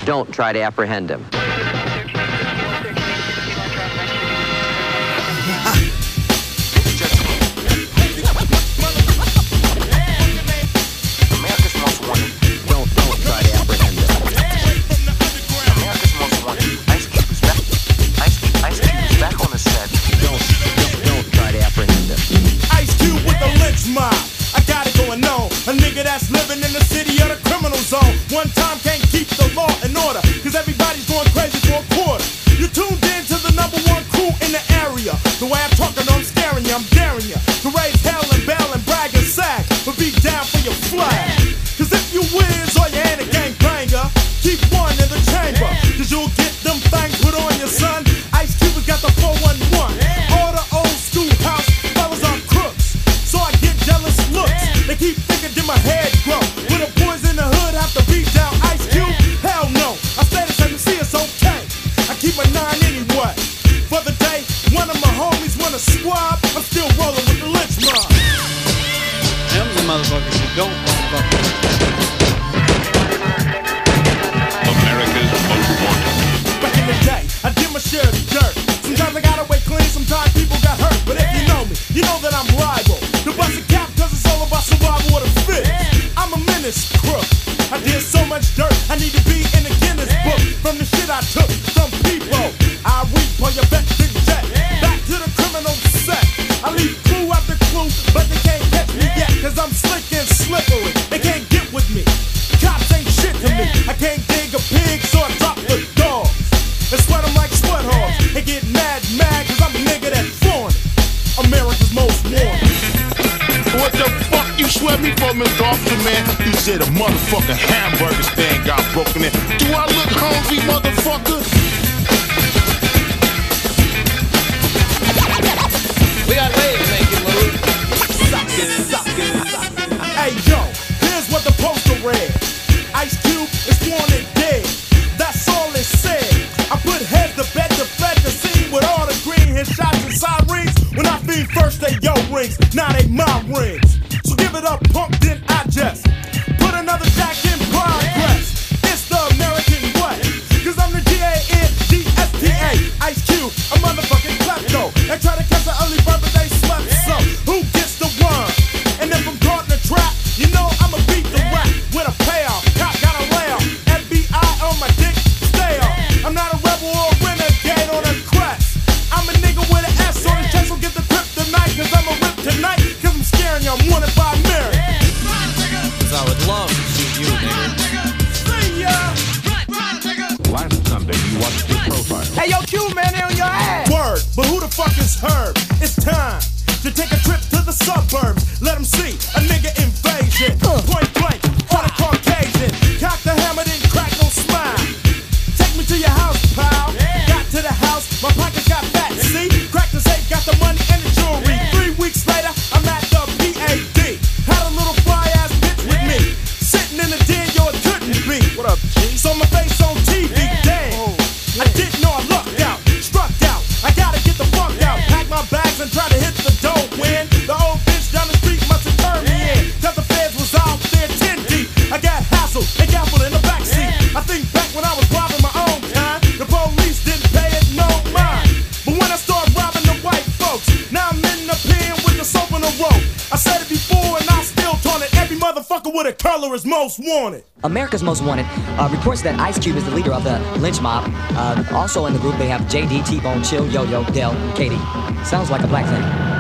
Don't try to apprehend him. America's Most Wanted. Don't try to apprehend him. America's Most Wanted. Ice Cube is back. Ice Cube is back on the set. Don't try to apprehend him. Ice Cube with the lynch mob. I got it going on. A nigga that's living in the city of the criminal zone. One time can't keep the law in order, cause everybody's going crazy for a quarter. You tuned in to the #1 crew in the area. The way I'm talking, I'm scaring you, I'm daring you to raise hell and bail and brag and sag, but be down for your flag. Cause if you whiz or you ain't a gang banger, keep one in the chamber, cause you'll get them things put on your son. Ice Cube has got the 411. All the old school house fellas are crooks, so I get jealous looks. They keep thinking that my head grow. When the boys in the hood have to beat down Ice Cube, hell no. I stay the same to see it's okay. I keep my 9 anyway. For the day, one of my homies wanna swab, I'm still rolling with the lynch mob. Them the motherfuckers who don't motherfucker. America's Most Wanted. Back in the day, I did my share of the dirt. Sometimes I got away clean, sometimes people got hurt. But if you know me, you know that I'm liable to bust a cap, cause it's all about survival of the fit. I'm a menace crook. I did so much dirt, I need to be in the Guinness book. From the shit I took from people, I reap on your back big jet. Back to the criminal set. I leave clue after clue, but they can't catch me yet, cause I'm slick and slippery. They can't get with me. Cops ain't shit to me. I can't dig a pig, so I drop the dogs and sweat them like sweat hogs. They get mad, cause I'm a nigga that's foreign. America's Most Wanted. What the fuck you sweat me for, Mr. Officer, man? You said a motherfucking hamburger stand got broken in. Do I look hungry, motherfucker? We got ways to make it move. Suck it. Hey yo, here's what the poster read. Ice Cube is wanted dead. That's all it said. I put heads to bed to fed the scene with all the green headshots and sirens. When I feed first they yo rings, now they my rings. So give it up, punk, then I just put another jack in progress. It's the American way, cause I'm the G-A-N-D-S-T-A. Ice Cube, a motherfucking klepto. They try to catch an early bird, but they slept. So who gets the worm? And if I'm caught in a trap, you know I'ma beat the rap with a payoff. Cop got a layoff. FBI on my dick, stay off. I'm not a rebel or a renegade on a crest. I'm a nigga with an S on his chest, so get the grip tonight, cause I'm a rip tonight, cause I'm scaring you, I'm wanted by Mary. Cause I would love to see you, nigga. See ya! Last Sunday, you watched your profile. Hey yo, Q man, they on your ass! Word, but who the fuck is Herb? It's time to take a trip to the suburbs. Let them see a nigga invasion. Point blank, on a Caucasian. Cock the hammer, then crack, no smile. Take me to your house, pal. Got to the house, my pockets got fat. See, crack the safe, got the money and the jewelry. 3 weeks later, I'm at the PAD. Had a little fly ass bitch with me. Sitting in the den, yo, it couldn't be. What up, G? So my face on TV, damn. I didn't know I lucked out, struck out. I gotta get the fuck out. Pack my bags and try to hit the dough. When the old bitch down the street must have turned me in. Cause the feds was out there 10 deep. I got hassled and gaffled in the backseat. I think back when I was robbing my own kind, the police didn't pay it no mind. But when I started robbing the white folks, now I'm in the pen with the soap in the rope. I said it before and I still taunt it. Every motherfucker with a color is most wanted. America's Most Wanted reports that Ice Cube is the leader of the lynch mob. Also in the group they have JD, T-Bone, Chill, Yo-Yo, Del, Katie. Sounds like a black thing.